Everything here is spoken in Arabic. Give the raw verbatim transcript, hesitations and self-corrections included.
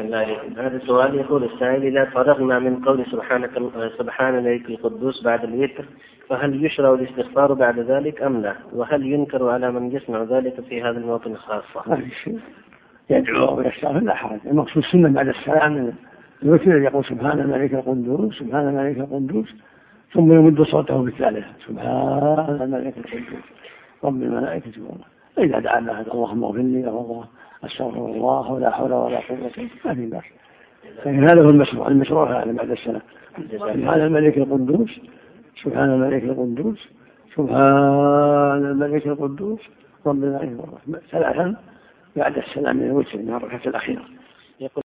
أحسن الله عليكم. هذا سؤال يقول السائل: إذا فرغنا من قول سبحانك سبحان الملك القدوس بعد الوتر فهل يشرع الاستغفار بعد ذلك أم لا؟ وهل ينكر على من يسمع ذلك في هذا الموطن خاصة؟ يدعو ويستغفر لا حرج. المقصود السنة بعد السلام الوتر يقول سبحان الملك القدوس سبحان الملك القدوس، ثم يمد صوته بالثالثة سبحان الملك القدوس رب الملائكة والله. إذا دعا الله اللهم اغفر لي والله أستغفر الله ولا حول ولا قوة ما في بأس. لكن هذا هو المشروع. المشروع هذا بعد السلام سبحان الملك القدوس سبحان الملك القدوس سبحان الملك القدوس رب الملائكة والله ثلاثا بعد السلام من الوتر من الركعة الأخيرة.